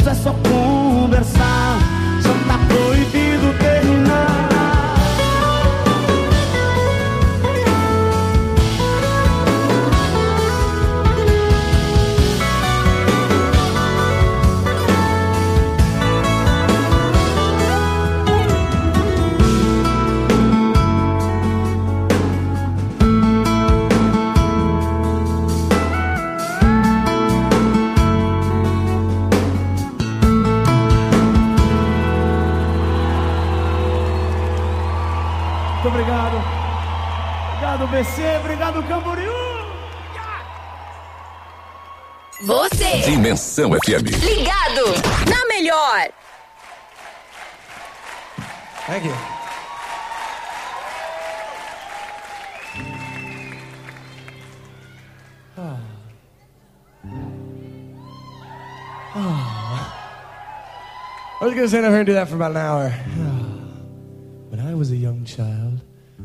juntos é só conversar, só tá proibido terminar. Muito obrigado. Obrigado, BC. Obrigado, Camboriú. Você. Dimensão FM. Ligado na melhor. Thank you. I was going to sit over here and do that for about an hour. When I was a young child.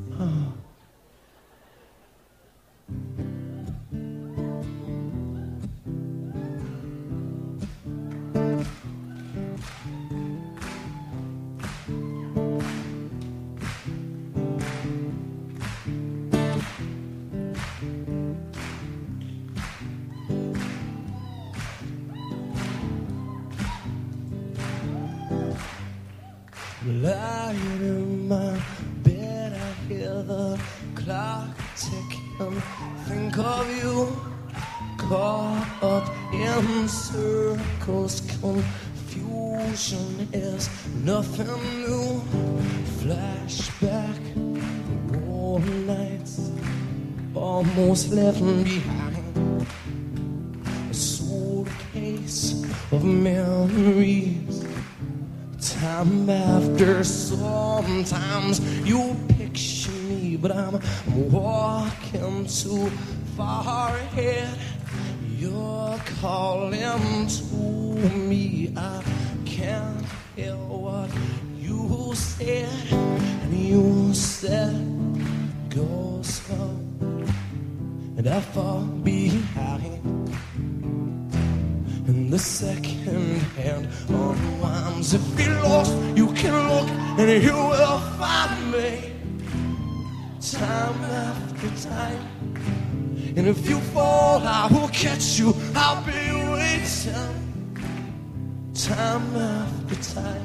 Lying in my bed, I hear the clock ticking. Think of you, caught up in circles. Confusion is nothing new. Flashback, warm nights, almost left behind. A suitcase of memories. Time after sometimes you picture me, but I'm walking too far ahead. You're calling to me. I can't hear what you said. And you said, go slow, and I fall behind. And the second hand unwinds. If you're lost, you can look and you will find me. Time after time. And if you fall, I will catch you. I'll be waiting. Time after time.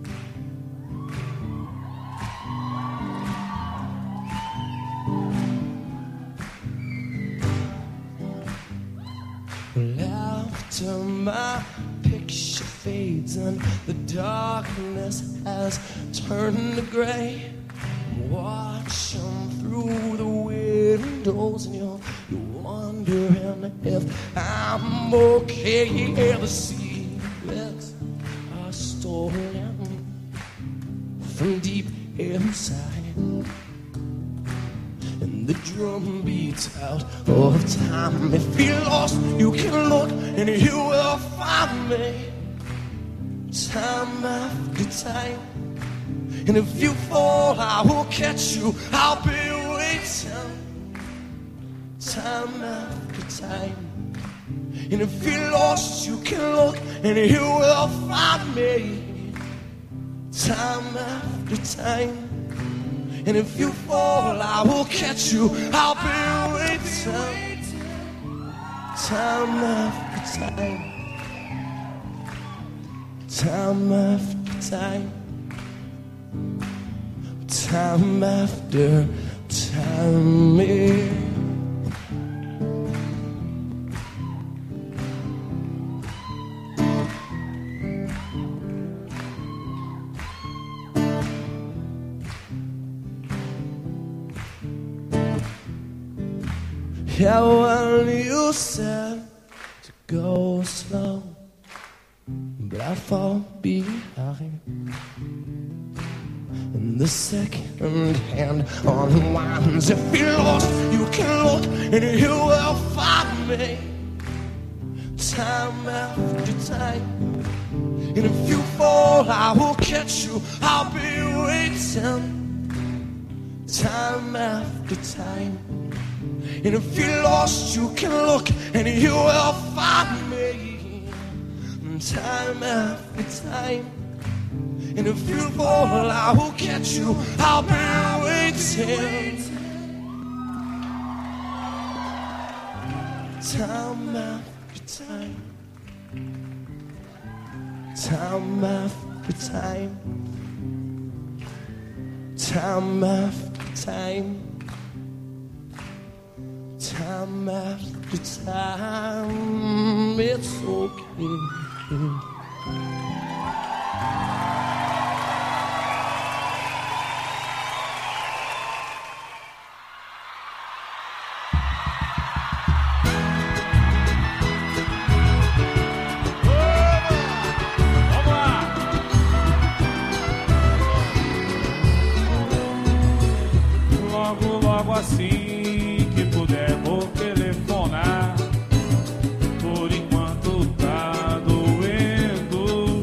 After my picture fades and the darkness has turned to gray, I'm watching through the windows and you're wondering if I'm okay. The secrets are stolen from deep inside. And the drum beats out of time. If you're lost, you can look and you will find me. Time after time. And if you fall, I will catch you. I'll be waiting. Time after time. And if you're lost, you can look and you will find me. Time after time. And if you fall, I will catch you. I'll be waiting. Time after time. Time after time. Time after time. Yeah. Yeah, when you said to go slow, but I fall behind. And the second hand unwinds. If you're lost, you can look and you will find me. Time after time. And if you fall, I will catch you. I'll be waiting. Time after time. And if you're lost, you can look and you will find me. time after time. And if you fall, I will catch you. I'll be waiting. Time after time. Time after time. Time after time. Time after time. It's okay. Assim que puder vou telefonar. Por enquanto tá doendo.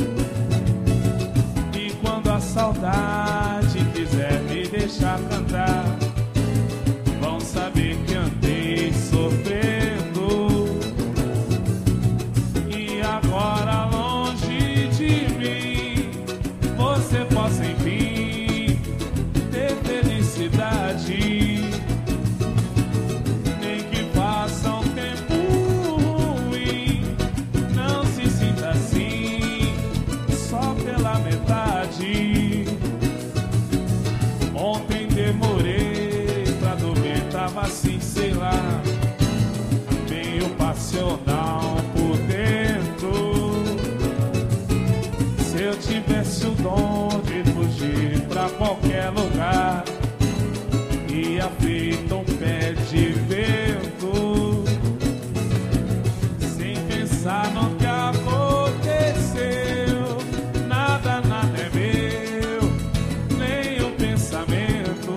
E quando a saudade quiser me deixar cantar, vão saber que andei sofrendo. E agora longe de mim, você possa enfim ter felicidade. Ontem demorei pra dormir, tava assim, sei lá, meio passional por dentro. Se eu tivesse o dom de fugir pra qualquer lugar, ia feito um pé de vento, sem pensar no que aconteceu. Nada, nada é meu, nem o pensamento.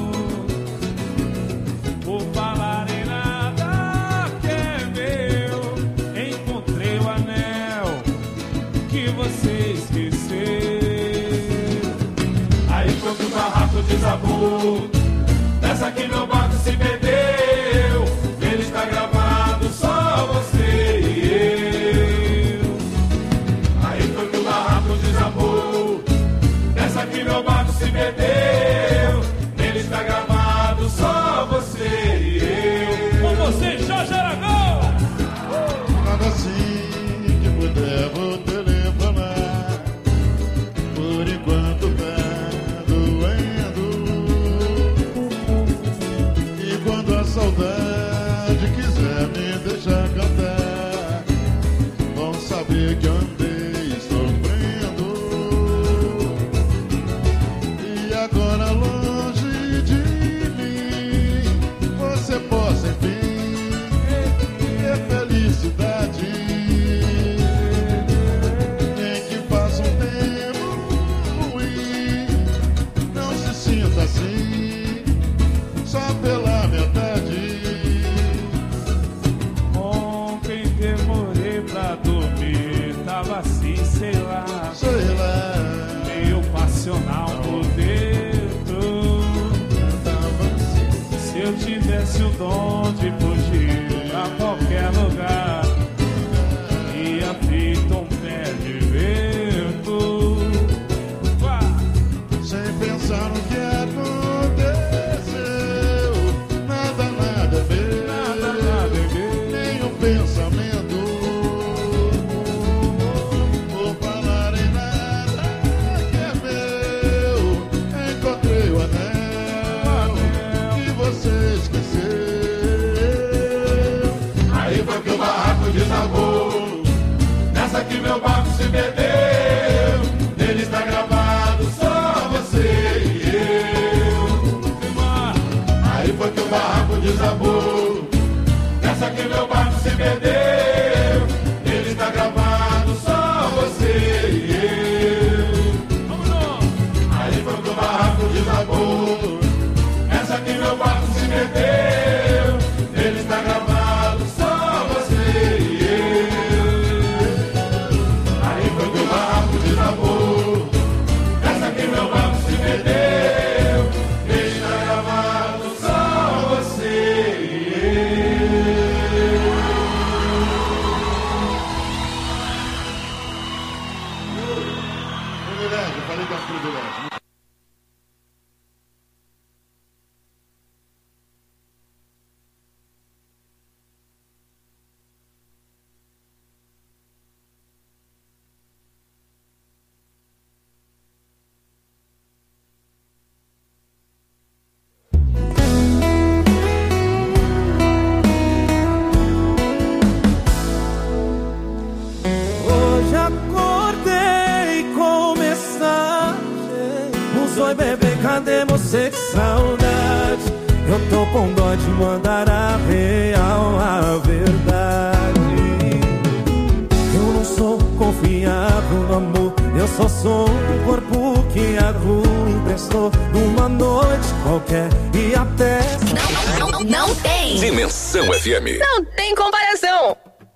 Por falar em nada que é meu, encontrei o anel que você esqueceu. Aí quando o barraco desabou, nessa que meu barco se perdeu, ele está gravado, só você e eu. Aí quando o barraco desabou, nessa que meu barco se perdeu, nele está gravado, só você e eu. Com você, Jorge Aragão! Nada assim que puder vou telefonar. Por enquanto tá doendo. E quando a saudade quiser me deixar cantar, vão saber que andei sofrendo. E agora longe de mim, você possa enfim ter felicidade. Nem que faça um tempo ruim, não se sinta assim, só pela metade. Ontem demorei pra dormir, tava assim, sei lá, meio passional por dentro. Se eu tivesse o dom de fugir pra qualquer lugar, ia feito um pé de vento. Vá! Sem pensar no que aconteceu, nada, nada é meu, Nada, nada é meu. nem o pensamento. Por falar em nada que é meu, encontrei o anel que você esqueceu. privilégio. Hoje acordei com mensagem. Oi bebê, cadê você? Que saudade. Eu tô com dó de mandar a real, a verdade. Eu não sou confiável no amor. Eu só sou um corpo que a rua emprestou numa noite qualquer e até... Não tem. Dimensão FM. Não tem comparação.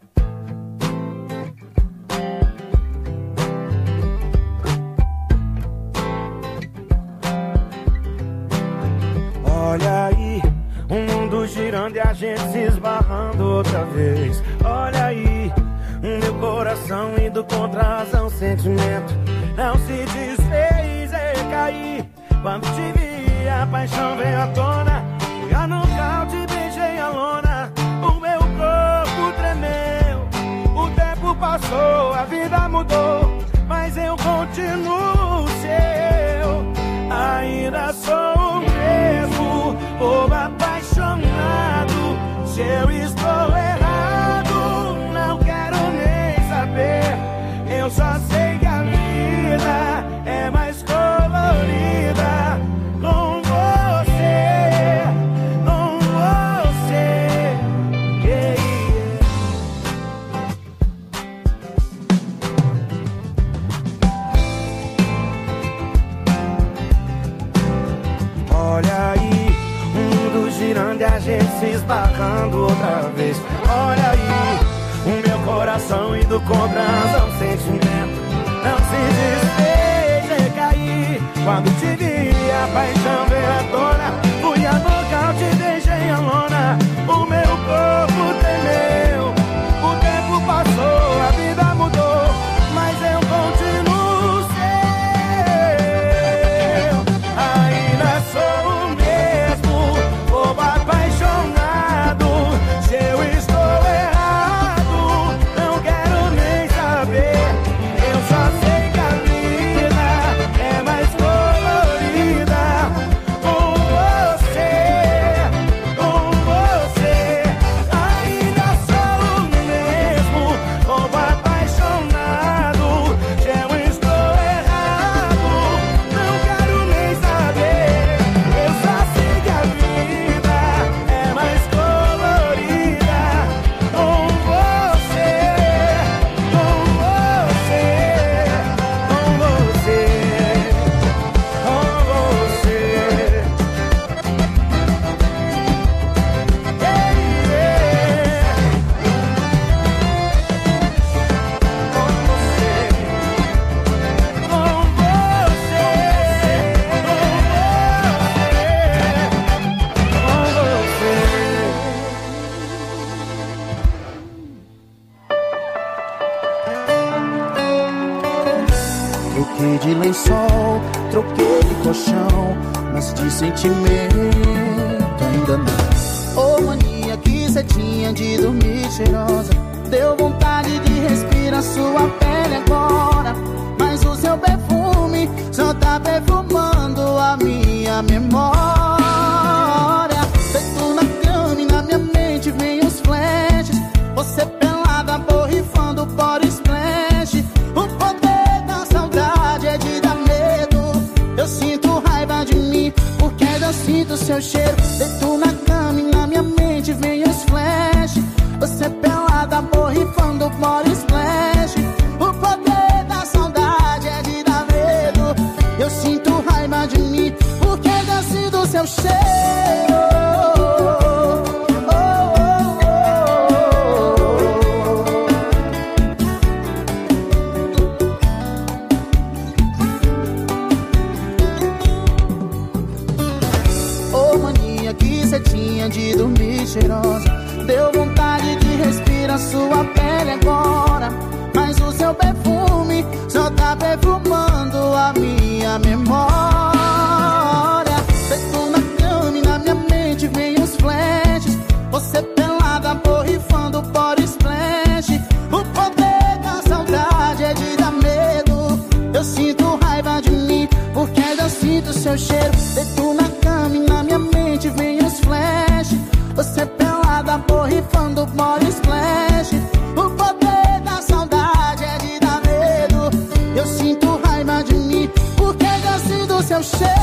Olha aí, o mundo girando e a gente se esbarrando outra vez. Olha aí, meu coração indo contra a razão, sentimento não se desfez, caí. Quando te vi, a paixão veio à tona. Fui a nocaute, beijei a lona. O meu corpo tremeu. O tempo passou, a vida mudou, mas eu continuo seu. Ainda sou o mesmo, povo apaixonado. Se eu estou errado, não quero nem saber. Eu só sei que a vida é mais colorida com você, com você. Yeah, yeah. Olha aí, o mundo girando e a gente se esbarrando outra vez. Olha aí, o meu coração indo contra a razão, sentimento não se desfez, caí. Quando te vi, a paixão veio à tona. Fui a nocaute, deixei a lona. O meu corpo tremeu. O tempo passou, a vida mudou, mas eu continuo seu. Ainda sou o mesmo, povo apaixonado. Se eu estou errado, não quero nem saber. Eu só sei que a vida é mais colorida com você, com você. Ainda sou o mesmo, povo apaixonado. Se eu estou errado, não quero nem saber. Eu só sei que a vida é mais colorida com você, com você, com você, com você. Troquei de lençol, troquei de colchão, mas de sentimento ainda não. Ô mania que cê tinha de dormir cheirosa, deu vontade de respirar sua pele agora. Mas o seu perfume só tá perfumando a minha memória. Feito na cama e na minha mente vem os flashes. Você pelada, borrifando body splash. O poder da saudade é de dar medo. Eu sinto raiva de mim, porque eu sinto seu cheiro. Deito na cama e na minha mente vem os flash. Você pelada, borrifando body splash. O poder da saudade é de dar medo. Eu sinto raiva de mim, porque eu sinto seu cheiro. seu cheiro. Deito na cama e na minha mente vem os flash. Você pelada, borrifando body splash. O poder da saudade é de dar medo. Eu sinto raiva de mim porque gosto do seu cheiro.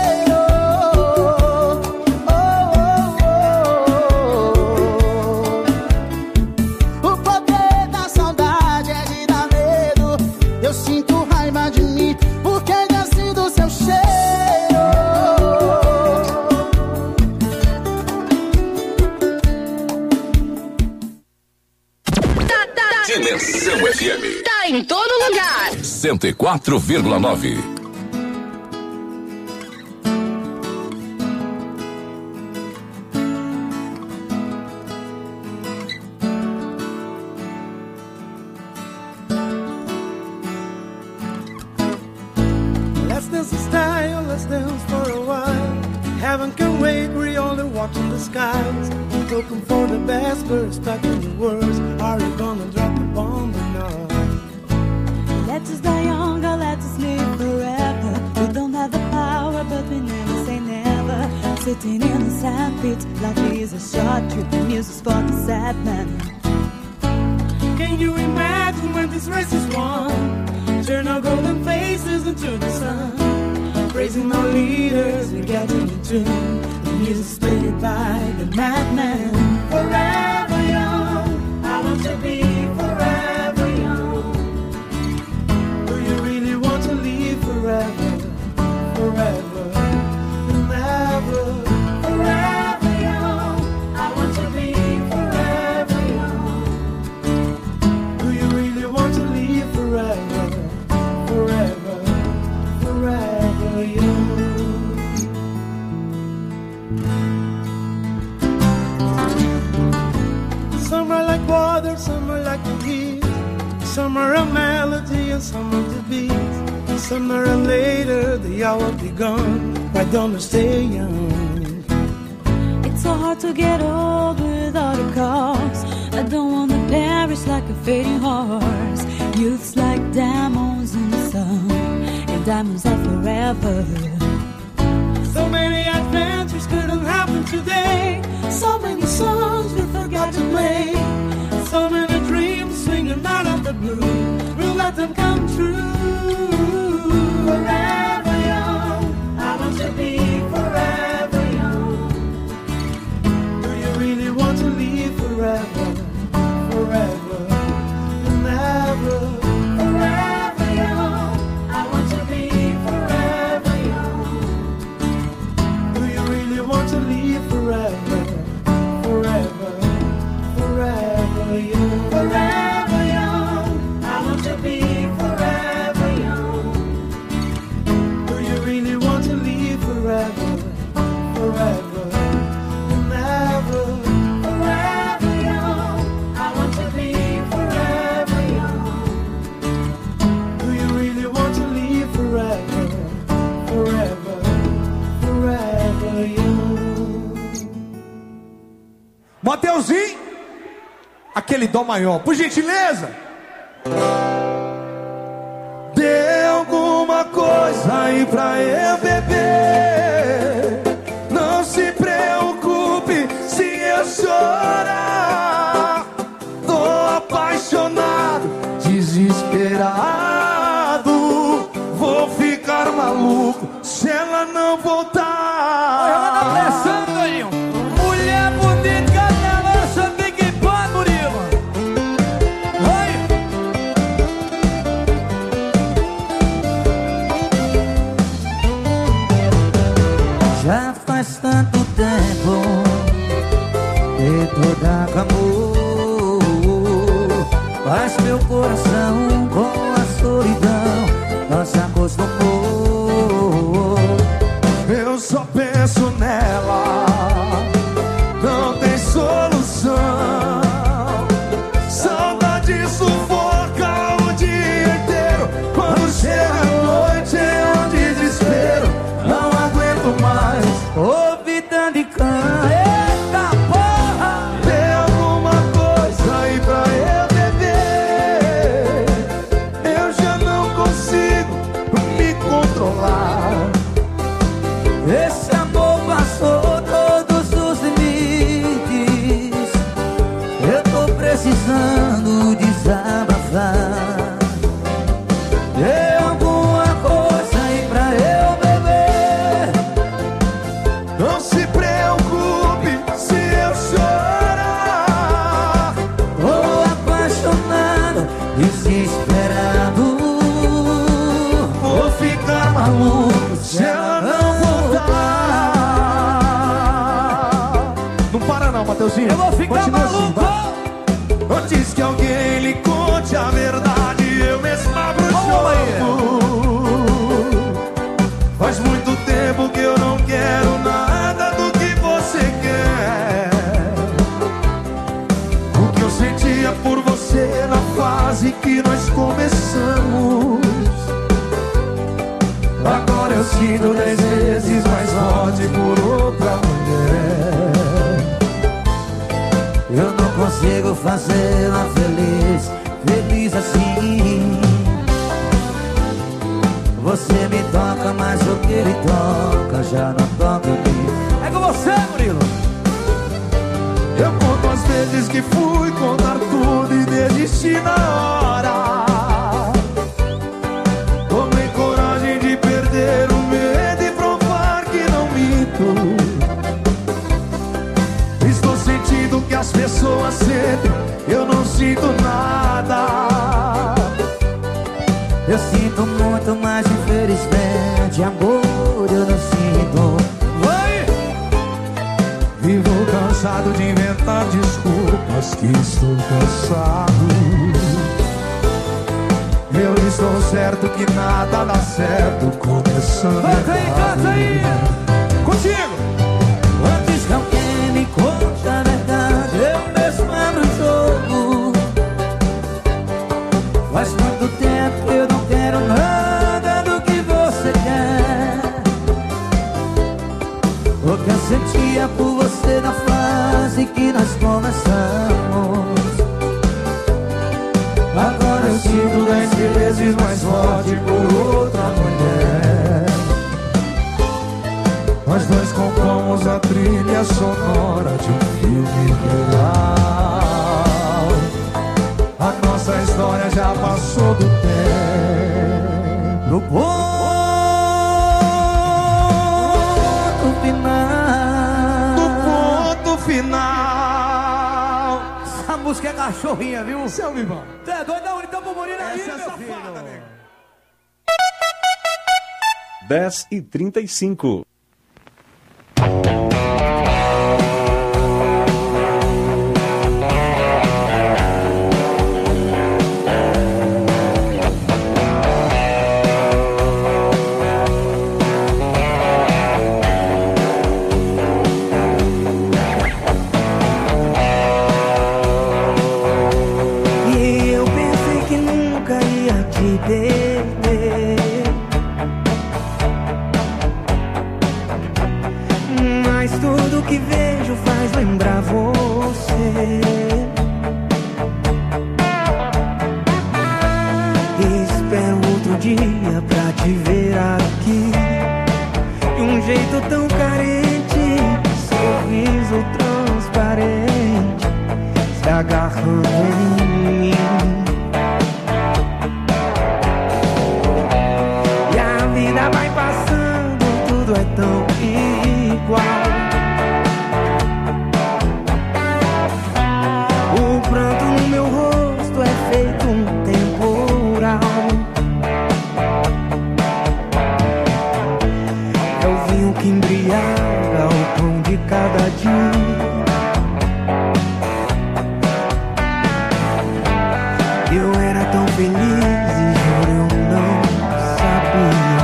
O poder da saudade é de dar medo. Eu sinto raiva de mim porque gosto do seu cheiro. Dimensão FM. Tá em todo lugar. 104,9. Let's dance in style, let's dance for a while. Heaven can wait, we're only watching the skies. Looking for the best verse, stuck in the words. Are you gonna drop the bomb or not? Let us die younger, let us live forever. We don't have the power, but we never say never. Sitting in the sandpit, life is a short trip. The music's for the sad man. Can you imagine when this race is won? Turn our golden faces into the sun. Praising our leaders, we're getting in tune. The music's played by the madman. Forever young, I want to be forever young. Do you really want to live forever, forever and ever? Forever young, I want to be forever young. Do you really want to live forever, forever, forever young? Some are like water, some are like the heat. Some are a melody and some are the beat. Some are later, the hour be gone. Why don't we stay young? It's so hard to get old without a cause. I don't wanna perish like a fading horse. Youth's like diamonds in the sun, and diamonds are forever. So many adventures couldn't happen today. So many songs we forgot to play. So many dreams swinging out of the blue. We'll let them come true. Forever young, I want to be forever young. Do you really want to live forever, forever and ever? Forever young, I want to be forever young. Do you really want to live forever, forever, forever young? Forever young, I want to be forever young. Do you really want to live forever, forever and ever? Forever young, I want to be forever young. Do you really want to live forever, forever, forever young? Mateuzinho, aquele dó maior, por gentileza. Dê alguma coisa aí pra eu beber. Não se preocupe se eu chorar. Tô apaixonado, desesperado. Vou ficar maluco se ela não voltar. Ela tá pressando aí. Mulher bonita na nossa Big Bang, Murilo. Oi. Já faz tanto tempo que tudo acabou, mas meu coração com a solidão não se acostumou. Eu só penso nela, não tem solução. Saudade sufoca o dia inteiro. Quando chega a noite é um desespero. Não aguento mais Ouvi tanto de cana, eita porra! ter alguma coisa aí pra eu beber. Eu já não esperando. Vou ficar maluco se ela não voltar. Não para não, Mateuzinho. Eu vou ficar continua maluco. assim, antes que alguém lhe conte a verdade, eu mesmo abro o jogo. Faz muito tempo que eu não quero nada do que você quer. O que eu sentia por você na fase que nós começamos, agora eu sinto 10 vezes mais forte por outra mulher. Eu não consigo fazê-la feliz, feliz assim. Você me toca, mas o que ele toca já não toca em mim. É com você, Murilo. Eu conto as vezes que fui contar tudo e desisti na hora. Tomei coragem de perder o medo e provar que não minto. Estou sentindo que as pessoas sentem, eu não sinto nada. Eu sinto muito, mas infelizmente amor eu não sinto. Vai! Vivo cansado de inventar desculpas, que estou cansado. Eu estou certo que nada dá certo, começando Canta aí, canta aí. Contigo! Antes que alguém me conte a verdade, eu mesmo abro o jogo. Faz muito tempo que eu não quero nada do que você quer. O que eu sentia por você na fase que nós começamos, agora eu sinto 10 vezes mais forte por outra mulher. Nós dois compomos a trilha sonora de um filme real. A nossa história já passou do tempo. No ponto final. No ponto final. Essa música é cachorrinha, viu? Seu Vivão. Tu é doido? Dá um então pro Murilo aí, Essa é meu safada, filho. nego. 10h35. E eu pensei que nunca ia te perder, mas tudo que vejo faz lembrar você. E espero outro dia pra te ver aqui, de um jeito tão carente, sorriso transparente, se agarrando em mim. E a vida vai passando, tudo é tão igual. O pranto no meu rosto é feito um temporal. É o vinho que embriaga o pão de cada dia. Eu era tão feliz e juro eu não sabia.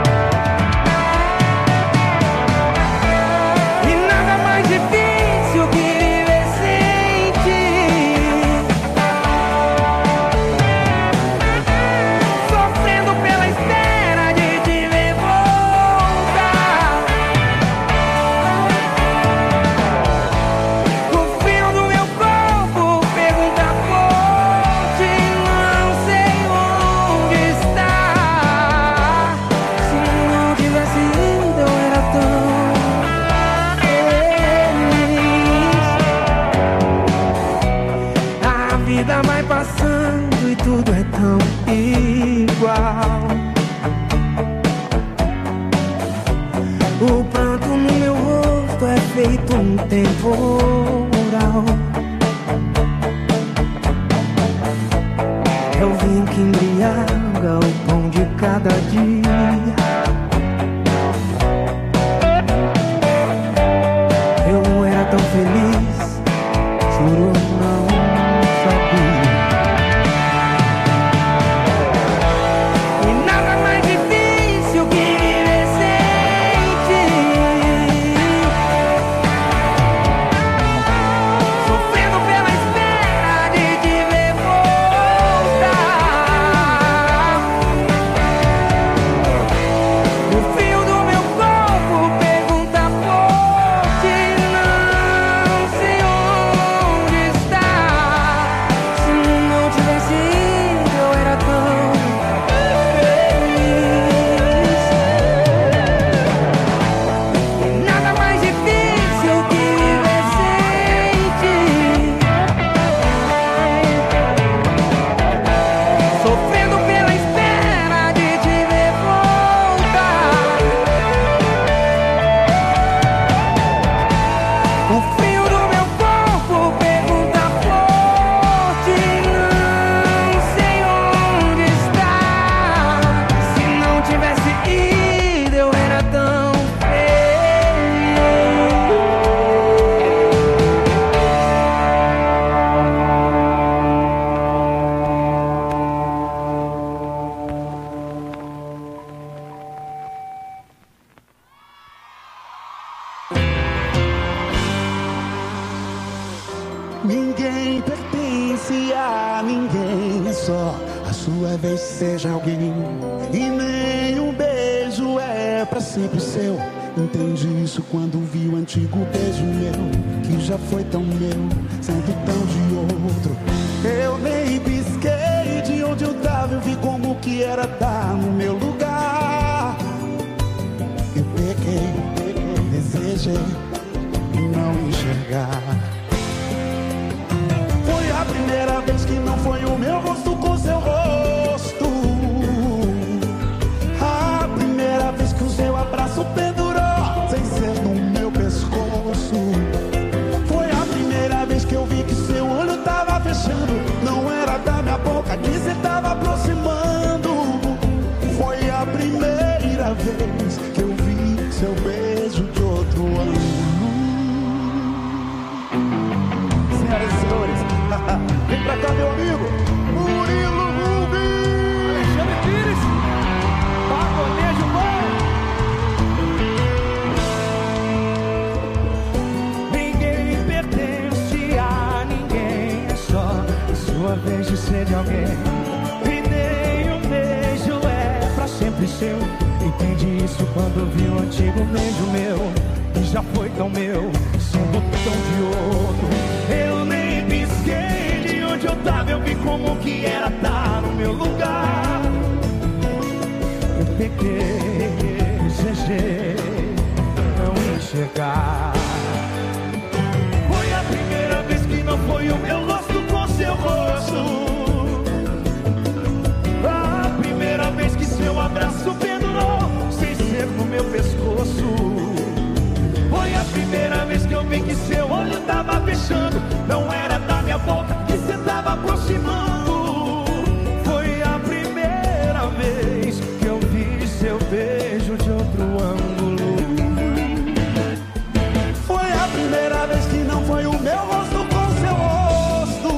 E nada mais difícil que viver sem ti, sofrendo pela espera de te ver voltar. O fio do meu corpo pergunta por ti, não sei onde está. Se não tivesse ido eu era tão feliz. A vida vai passando e tudo é tão igual. O pranto no meu rosto é feito um temporal. É o vinho que que embriaga o pão de cada dia. Eu era tão feliz, juro, não sabia. E nada mais difícil que viver sem ti, sofrendo pela espera de te ver voltar. O fio do meu corpo pergunta por ti, não sei onde está. Se não tivesse ido, eu era tão feliz. E nada mais difícil que viver sem ti, sofrendo pela espera de te ver voltar. O fio do meu corpo pergunta por ti, não sei onde está. Se não tivesse ido, eu era tão Ninguém pertence a ninguém, é só a sua vez, seja alguém. E nenhum beijo é pra sempre seu. Entendi isso quando vi o antigo beijo meu, que já foi tão meu, sendo tão de outro. Eu nem pisquei de onde eu tava, eu vi como que era dar no meu lugar. Eu peguei, desejei não enxergar. Foi a primeira vez que não foi o meu rosto com seu rosto. A primeira vez que o seu abraço pendurou sem ser no meu pescoço. Foi a primeira vez que eu vi que seu olho tava fechando, não era da minha boca que você tava aproximando. Foi a primeira vez que eu vi seu beijo de outro ângulo. Senhoras e senhores, vem pra cá, meu amigo Murilo Rubens, Alexandre Pires, Pagonejo bom. Ninguém pertence a ninguém, é só a sua vez de ser de alguém. E nenhum beijo é pra sempre seu. Entendi isso quando vi o antigo beijo meu, que já foi tão meu, sendo tão de outro. Eu nem pisquei de onde eu tava, eu vi como que era estar no meu lugar. Eu peguei, desejei não enxergar. Foi a primeira vez que não foi o meu rosto com seu rosto. A primeira vez que seu abraço pendurou sem ser no meu pescoço. Foi a primeira vez que eu vi que seu olho tava fechando, não era da minha boca que você tava aproximando. Foi a primeira vez que eu vi seu beijo de outro ângulo. Foi a primeira vez que não foi o meu rosto com seu rosto.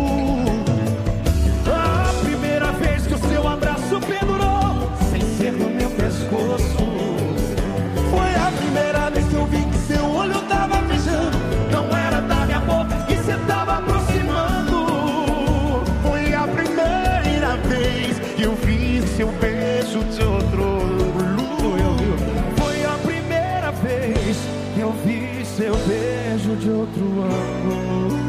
A primeira vez que o seu abraço pendurou sem ser no meu pescoço. Foi a primeira vez que eu vi que seu olho tava fechando, Não era da minha boca que você tava aproximando. foi a primeira vez que eu vi seu beijo de outro ângulo. Foi a primeira vez que eu vi seu beijo de outro ângulo.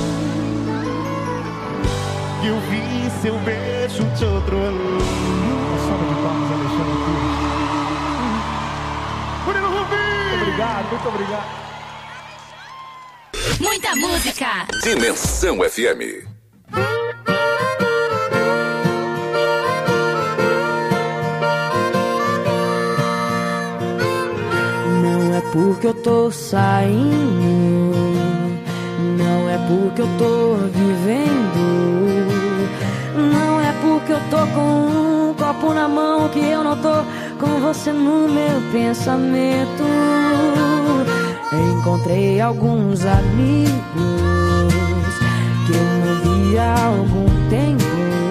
Que eu vi seu beijo de outro ângulo. Salva de palmas, Alexandre Pires. Murilo Rubens! Obrigado, muito obrigado. Muita música. Dimensão FM. Não é porque eu tô saindo, não é porque eu tô vivendo, não é porque que eu tô com um copo na mão, que eu não tô com você no meu pensamento. Encontrei alguns amigos que eu não vi há algum tempo.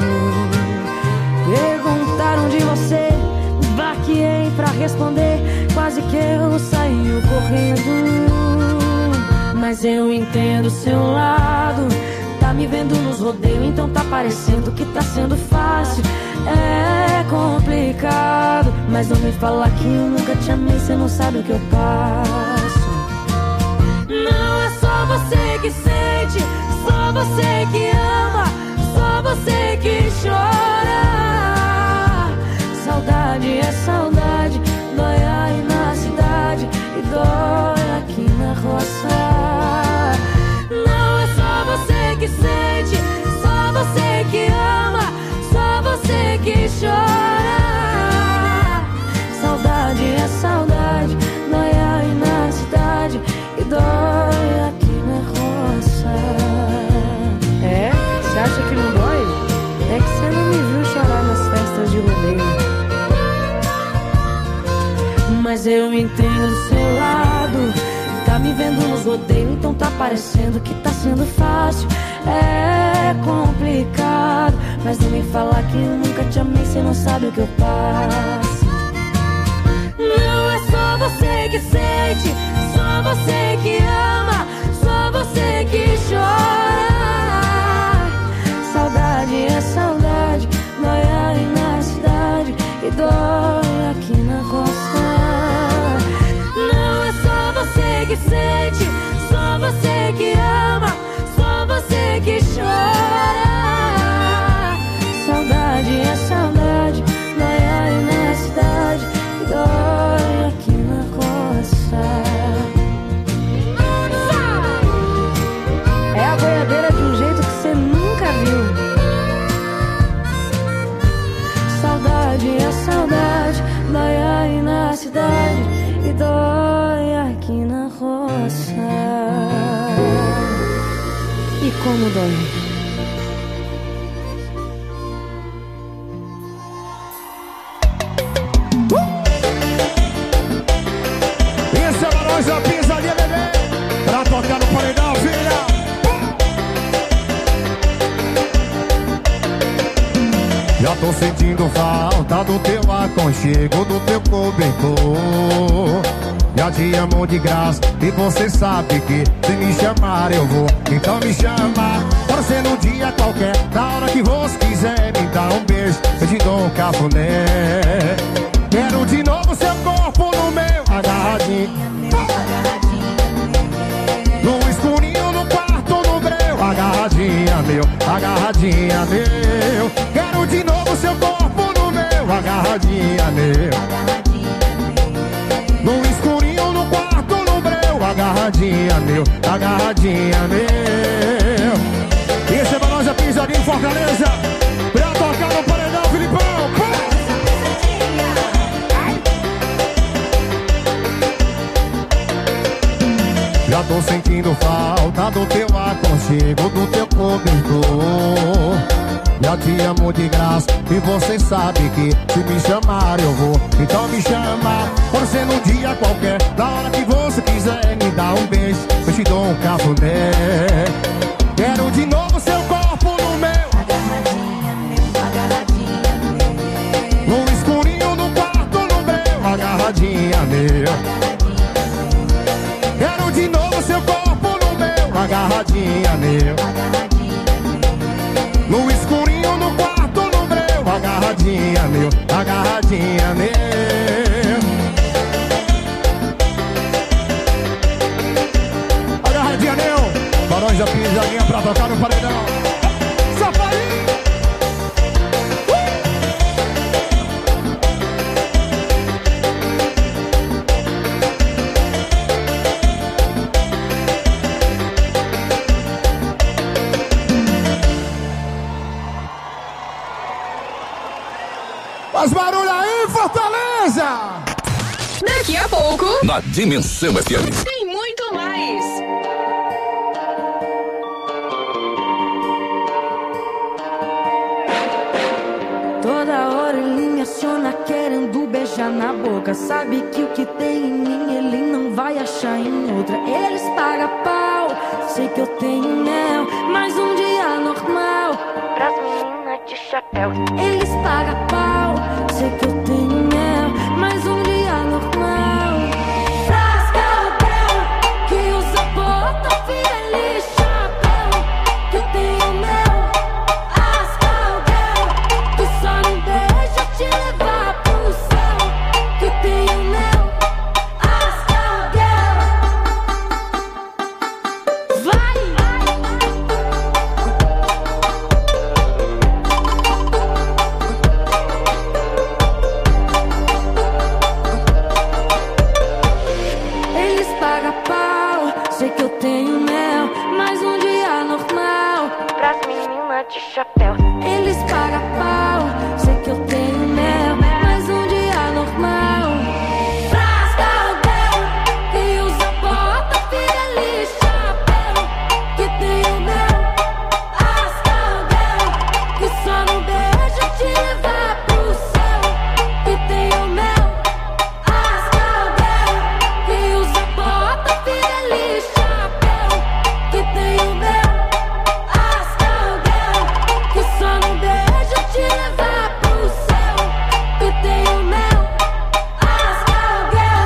Perguntaram de você, vaqueei pra responder, quase que eu saí correndo. Mas eu entendo o seu lado, tá me vendo nos rodeios, então tá parecendo que tá sendo fácil. É complicado, mas não me fala que eu nunca te amei, cê não sabe o que eu passo. Não é só você que sente, só você que ama, só você que chora. Saudade é saudade, dói aí na cidade e dói aqui na roça. Não é só você que sente, só você que ama, só você que chora. Saudade é saudade, dói aí na cidade e dói aqui na roça. É? Você acha que não dói? É que você não me viu chorar nas festas de rodeio. Mas eu entendo do seu lado, tá me vendo nos rodeios, então tá parecendo que tá sendo fácil. É complicado, mas não me fala que eu nunca te amei, cê não sabe o que eu passo. Não é só você que sente, só você que ama, só você que chora. Saudade é saudade, dói aí na cidade e dói aqui na roça. Não é só você que sente, só você que ama, só você que chora. Saudade é saudade, dói aí na cidade e dói aqui na roça. É a boiadeira de um jeito que você nunca viu. Saudade é saudade, dói aí na cidade e dói aqui na roça. E como dói? Esse é pra nós a pisadinha, bebê, pra tocar no paredão, filha. Já tô sentindo falta do teu aconchego, do teu cobertor. Já te amo de graça e você sabe que se me chamar eu vou. Então me chama, pode ser num dia qualquer, na hora que você quiser me dar um beijo, eu te dou um cafuné. Quero de novo seu corpo no meu, agarradinho, no escurinho, no quarto, no breu, agarradinha meu, agarradinha meu. Quero de novo seu corpo no meu, agarradinha meu, no escurinho, no quarto, no breu, agarradinha meu, agarradinha meu. Esse é pra nós a pisadinha em Fortaleza, pra tocar no paredão, Filipão. Já tô sentindo falta do teu aconchego, do teu cobertor. Já te amo de graça e você sabe que se me chamar eu vou. Então me chama, pode ser num dia qualquer, na hora que você quiser me dar um beijo, eu te dou um cafuné. Quero de novo seu corpo no meu, agarradinha meu, agarradinha meu, no escurinho, no quarto, no breu, agarradinha meu. Quero de novo seu corpo no meu, agarradinha meu, no escurinho, no quarto, no breu, agarradinha meu, agarradinha meu. Agarradinha meu, barões da pisadinha pra tocar no paredão. Safarinho! Faz barulho aí, Fortaleza! Daqui a pouco, Na Dimensão FM. tem muito mais. Toda hora ele me aciona querendo beijar na boca. Sabe que o que tem em mim ele não vai achar em outra. Eles pagam pau, sei que eu tenho mel, mas um dia normal pras meninas de chapéu. Eles pagam pau, sei que eu tenho mel, mas um dia normal pras cowgirl que usa bota, feliz chapéu. Que eu tenho mel, as cowgirl que só não deixa te levar pro céu. Que eu tenho mel, as cowgirl. Vai! Eles pagam pau, sei que eu tenho mel, mas um dia normal pras meninas de chapéu. Eles pagam pau, sei que eu tenho mel, mas um dia normal pras cowgirl que usa bota, feliz chapéu. Que tenho mel, as cowgirl que só não deixa te levar pro céu. Que tenho mel, as cowgirl que usa bota, feliz chapéu. Que tenho mel, as cowgirl que só não deixa te levar pro céu. Que tenho mel, as cowgirl.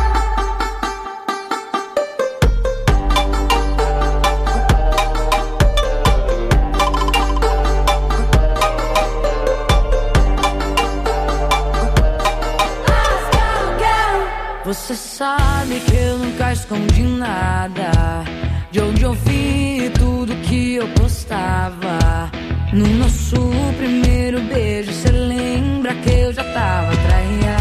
Você sabe que eu nunca escondi nada, de onde eu vi tudo que eu postava. No nosso primeiro beijo, cê lembra que eu já tava traída.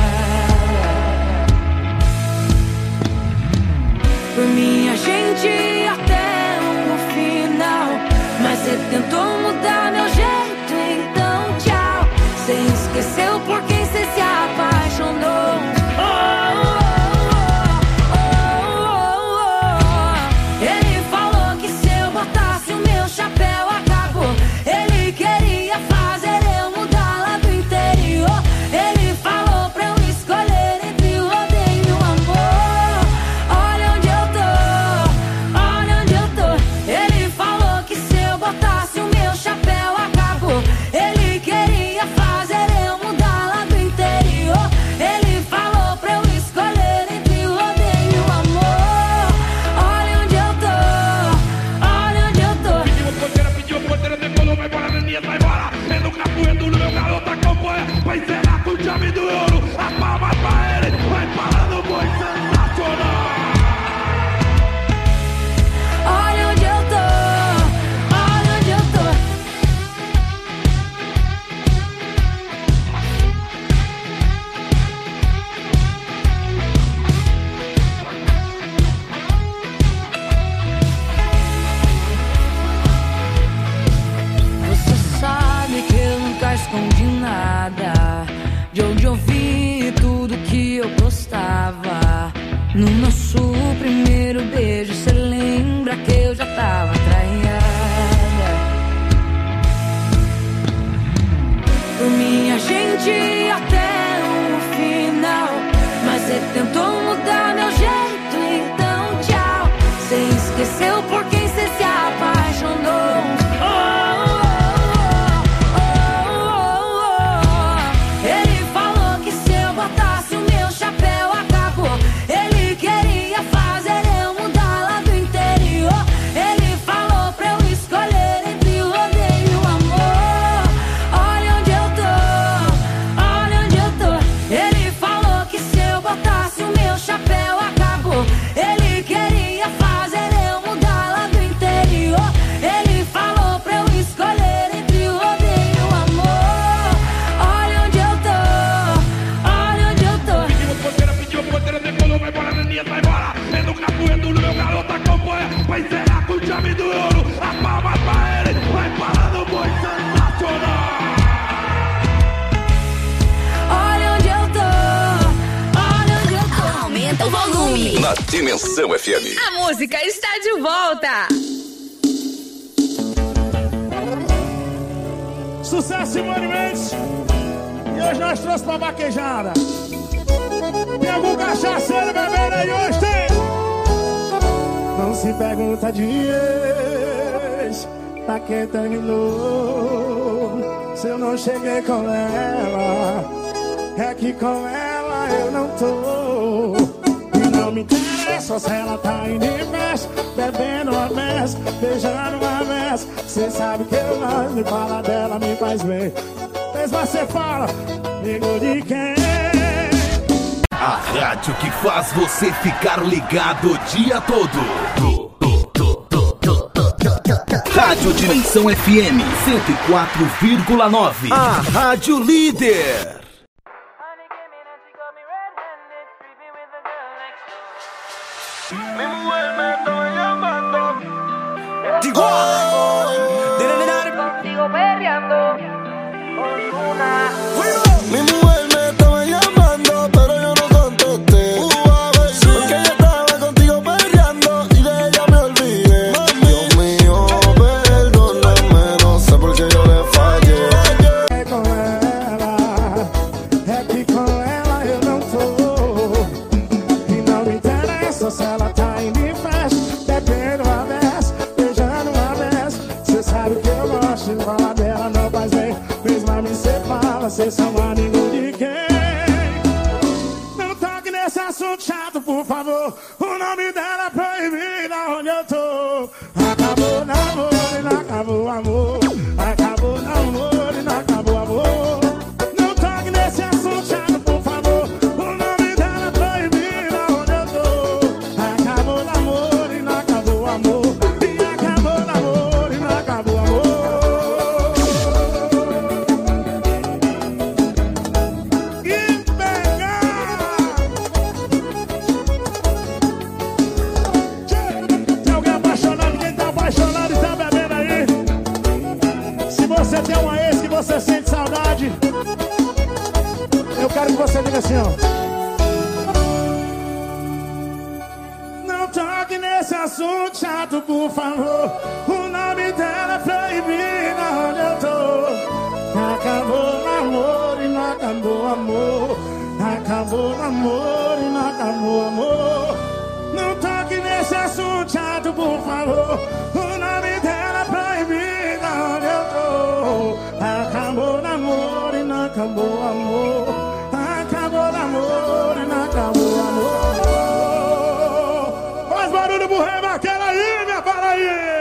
Por mim a gente ia até o final, mas cê tentou mudar meu jeito, então tchau. Cê esqueceu por quem cê se apaixonou. Ele falou que se eu botasse o meu chapéu acabou. Ele queria fazer eu mudar lá do interior. Ele falou pra eu escolher entre o rodeio e o amor. Olha onde eu tô, olha onde eu tô. Ele falou que se eu botasse o meu chapéu acabou. Ele queria fazer eu mudar lá do interior. Ele falou pra eu escolher entre o rodeio e o amor. Olha onde eu tô, olha onde eu tô. Pediu porteira, decolou, vai embora, Neninha, sai embora. É no capoeiro, no meu garoto acompanha. Vai encerrar com chave do ouro. A palma pra ele, vai parando, boi sensacional. Olha onde eu tô, olha onde eu tô. Você sabe que eu nunca escondi nada, de onde eu vi tudo que eu postava. No nosso primeiro beijo, cê lembra que eu já tava traída. Por mim a gente ia até o final, mas cê tentou mudar meu jeito, então tchau. Cê esqueceu por quem cê se apaixonou. Ele falou que se eu botasse o meu chapéu acabou. Ele queria fazer eu mudar lá do interior. Ele falou pra eu escolher entre o rodeio e o amor. Olha onde eu tô, olha onde eu tô. Ele falou que se eu botasse o meu chapéu acabou. Ele queria fazer eu mudar lá do interior. Ele falou pra eu escolher entre o rodeio e o amor. Olha onde eu tô, olha onde eu tô. Pediu porteira, decolou, vai embora, Neninha, sai embora. É no capoeiro, no meu garoto acompanha. Vai encerrar com chave do ouro. A palma pra ele, vai parando, boi sensacional. Olha onde eu tô, olha onde eu tô. Aumenta o volume. Na Dimensão FM. A música está de volta. Sucesso, Simone Mendes. nós trouxe pra vaquejada. Tem algum cachaceiro bebendo aí hoje? Tem? Não se pergunta dias pra quem terminou. Se eu não cheguei com ela, é que com ela eu não tô. E não me interessa se ela tá indo em festa, bebendo uma mesa, beijando uma mesa. Cê sabe que eu não me fala dela, me faz bem. Mas você fala, amigo de quem? A rádio que faz você ficar ligado o dia todo. Rádio Dimensão FM 104,9. A Rádio Líder. Contigo perreando. Mi mujer me estaba llamando, pero yo no contesté. Porque ella estaba contigo perreando y de ella me olvidé. Dios mío, perdóname, no sé por qué yo le fallé. Com ela, é que com ela eu não tô. E não me interessa se ela tá indo em festa, bebendo uma vez, beijando uma vez. Cê sabe que eu gosto de falar dela, não faz bem. Mesmo a mim cê fala, cê são amigo de quem? Não toque nesse assunto chato, por favor. O nome dela é proibido onde eu tô. Acabou o namoro e não acabou o amor. Acabou o namoro e não acabou o amor. Não toque nesse assunto chato, por favor. O nome dela é proibido onde eu tô. Acabou o namoro e não acabou o amor. E acabou o namoro e não acabou o amor. Tem alguém apaixonado? Quem tá apaixonado e tá bebendo aí? Se você tem uma ex que você sente saudade, eu quero que você diga assim, ó. Não toque nesse assunto chato, por favor. O nome dela é proibido onde eu tô. Acabou o namoro e não acabou o amor. Acabou o namoro e não acabou o amor. Não toque nesse assunto chato, por favor. O nome dela é proibido onde eu tô. Acabou o namoro e não acabou o amor. Acabou o namoro e não acabou o amor. Faz barulho pro rei Maquela aí, minha Paraíba!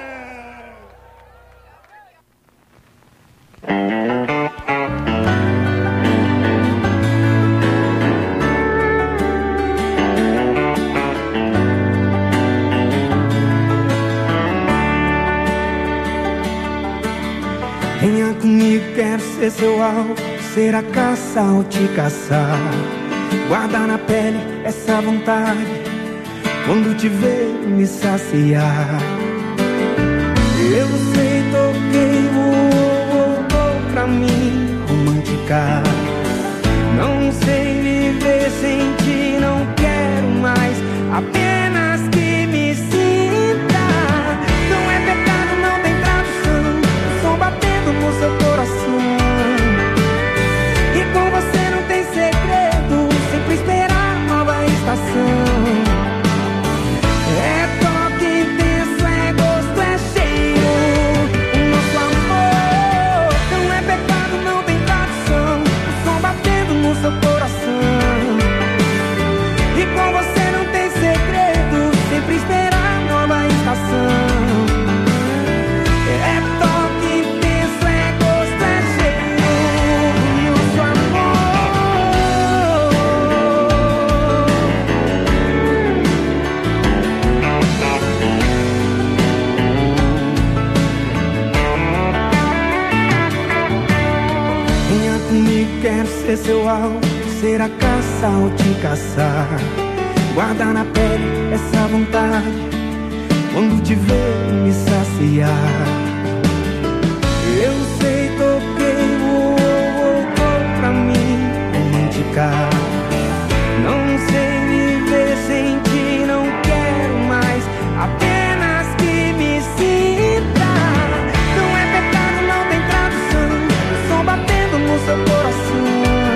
Venha comigo, quero ser seu alvo, ser a caça ou te caçar. Guarda na pele essa vontade, quando te ver me saciar. Eu sei, toquei, voltou pra mim romântica. Não sei viver sem ti, não quero mais, apenas que me sinta. Não é pecado, não tem tradução, o som batendo no seu coração. E com você não tem segredo, sempre esperar nova estação. É toque intenso, é gosto, é cheiro, o nosso amor. Não é pecado, não tem tradução, o som batendo no seu coração. E com você não tem segredo, sempre esperar nova estação. É toque intenso, é gosto, é cheiro, o nosso amor. Venha comigo, quero ser seu alvo, ser a caça ou te caçar. Guarda na pele essa vontade, quando te ver me saciar. Eu sei, toquei, voltou pra mim romântica. Não sei viver sem ti, não quero mais, apenas que me sinta. Não é pecado, não tem tradução, o som batendo no seu coração.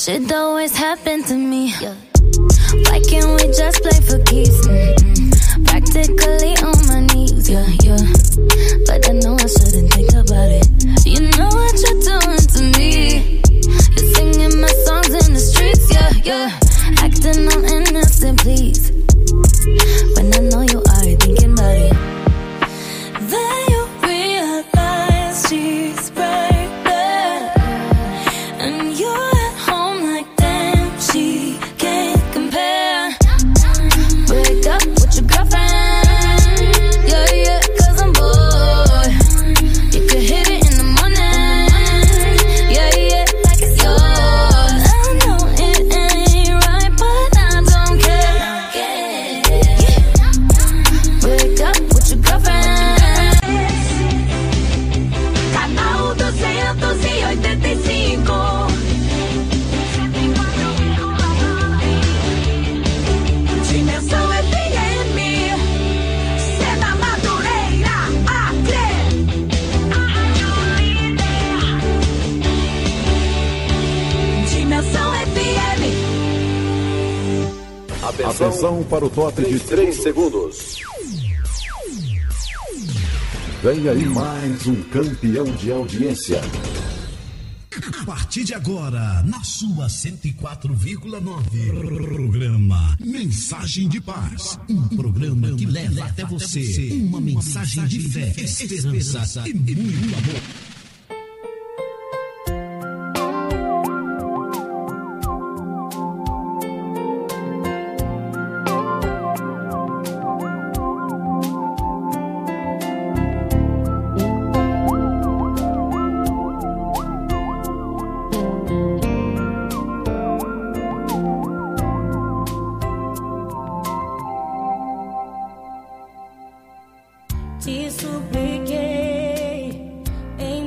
Shit always happen to me. Why can't we just play for keeps? Practically on my knees, yeah, yeah. But I know I shouldn't think about it. You know what you're doing to me. You're singing my songs in the streets, yeah, yeah. Acting all innocent, please. When I know you are thinking about it. Then you realize she's right there, and you're at home like damn, she can't compare. Break up with your girlfriend, yeah, yeah, 'cause I'm bored. You could hit it in the morning, yeah, yeah, like it's yours. I know it ain't right, but I don't care. Break up with your girlfriend. Canal 285. Dimensão FM, Cena Madureira, Acre. Dimensão FM. Atenção para o top de 3 segundos. Vem aí mais um campeão de audiência. A partir de agora, na sua 104,9, programa Mensagem de Paz. Um programa que leva até você uma mensagem de fé, esperança e muito amor. Te supliquei em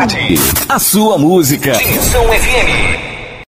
tarde. A sua música. Tensão FM.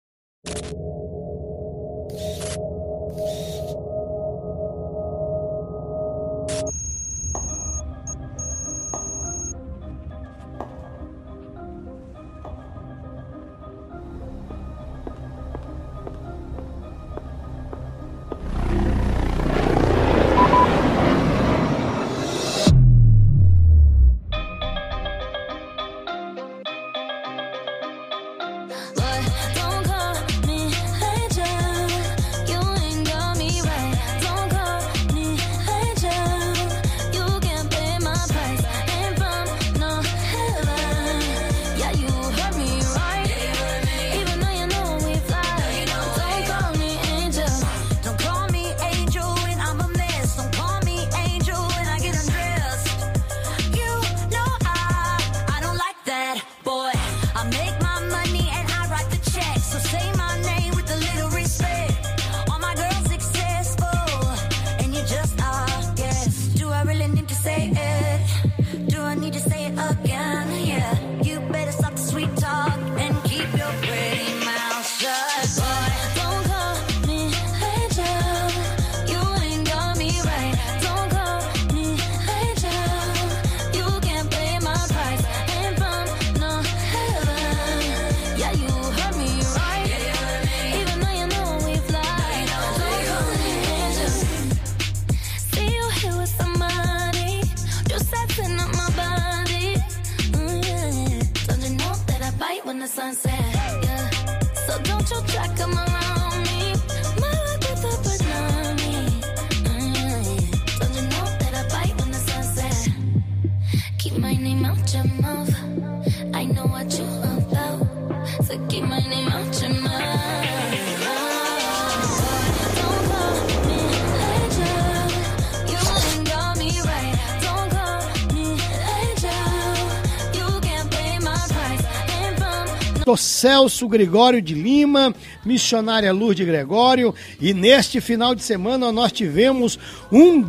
Celso Gregório de Lima, missionária Lourdes Gregório, e neste final de semana nós tivemos um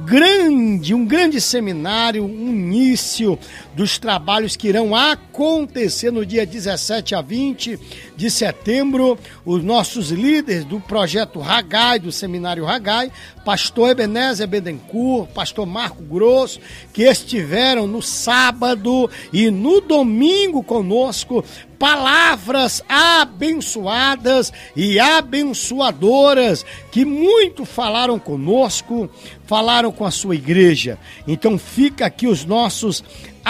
grande seminário, um início dos trabalhos que irão acontecer no dia 17 a 20 de setembro. Os nossos líderes do projeto Hagai, do seminário Hagai, pastor Ebenezer Bedencourt, pastor Marco Grosso, que estiveram no sábado e no domingo conosco, palavras abençoadas e abençoadoras que muito falaram conosco, falaram com a sua igreja. Então fica aqui os nossos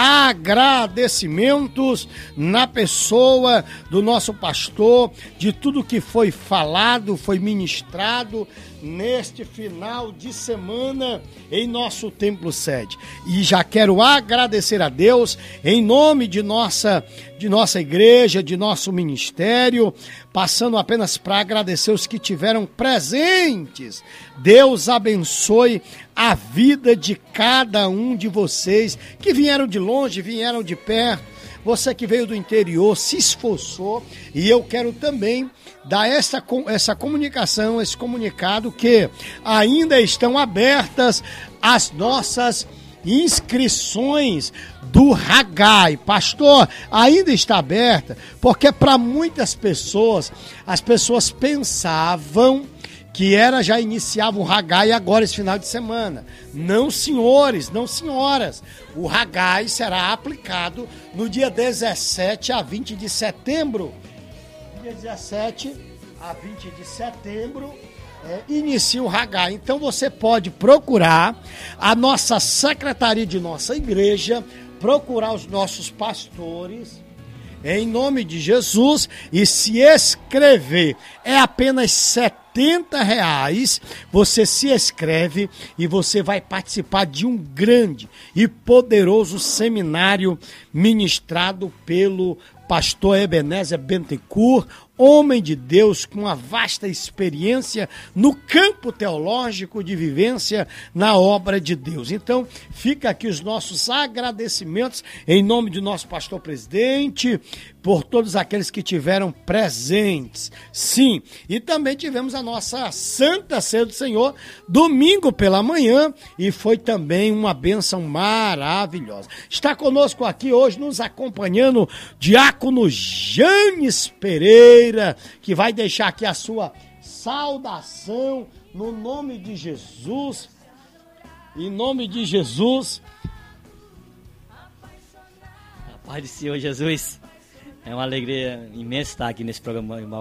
agradecimentos na pessoa do nosso pastor, de tudo que foi falado, foi ministrado neste final de semana em nosso templo sede. E já quero agradecer a Deus em nome de nossa igreja, de nosso ministério, passando apenas para agradecer os que tiveram presentes. Deus abençoe a vida de cada um de vocês que vieram de longe, vieram de perto. Você que veio do interior, se esforçou, e eu quero também dar essa comunicação, esse comunicado, que ainda estão abertas as nossas inscrições do Hagai. Pastor, ainda está aberta, porque para muitas pessoas, as pessoas pensavam que já iniciava o Hagai agora esse final de semana. Não, senhores, não, senhoras. O Hagai será aplicado no dia 17 a 20 de setembro. Dia 17 a 20 de setembro inicia o Hagai. Então você pode procurar a nossa secretaria de nossa igreja, procurar os nossos pastores, em nome de Jesus, e se inscrever. É apenas R$70. Você se inscreve e você vai participar de um grande e poderoso seminário ministrado pelo pastor Ebenezer Bedencourt, homem de Deus com uma vasta experiência no campo teológico de vivência na obra de Deus. Então, fica aqui os nossos agradecimentos em nome do nosso pastor presidente, por todos aqueles que tiveram presentes. Sim, e também tivemos a nossa Santa Ceia do Senhor, domingo pela manhã, e foi também uma bênção maravilhosa. Está conosco aqui hoje, nos acompanhando, Diácono Janes Pereira, que vai deixar aqui a sua saudação no nome de Jesus. Em nome de Jesus. A paz do Senhor Jesus. É uma alegria imensa estar aqui nesse programa, irmão.